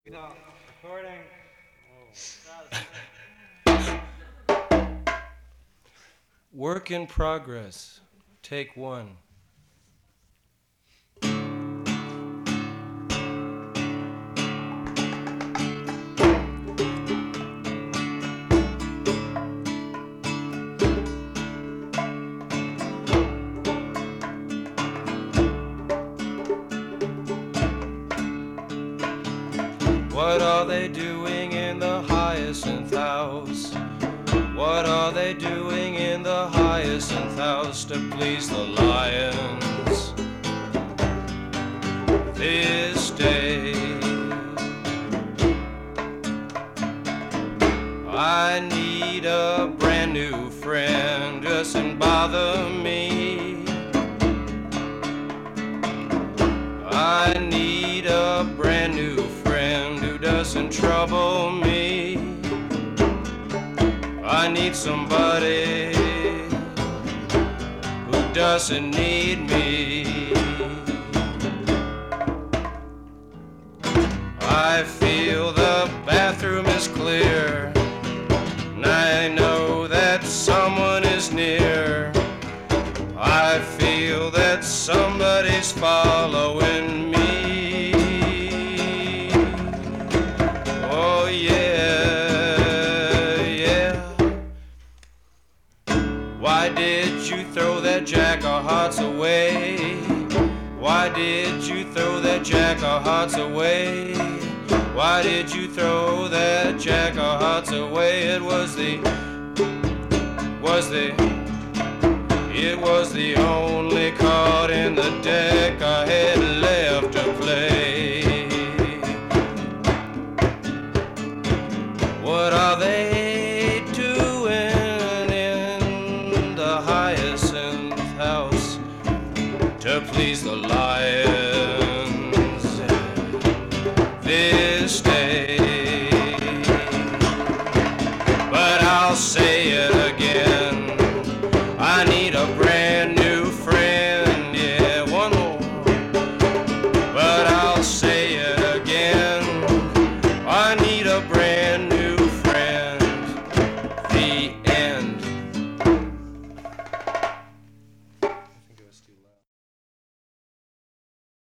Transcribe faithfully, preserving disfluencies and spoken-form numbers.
No, recording. Work in progress. Take one. What are they doing in the Hyacinth House? What are they doing in the Hyacinth House to please the lions this day? I need a brand new friend, doesn't bother me. I need a brand new friend who doesn't trouble me. I need somebody who doesn't need me. I feel the bathroom is clear, and I know that someone is near. I feel that somebody's following me. Oh yeah, yeah. Why did you throw that jack of hearts away? Why did you throw that jack of hearts away? Why did you throw that jack of hearts away? It was the, was the, it was the only card in the deck I had left to play. What are they doing in the Hyacinth House to please the lion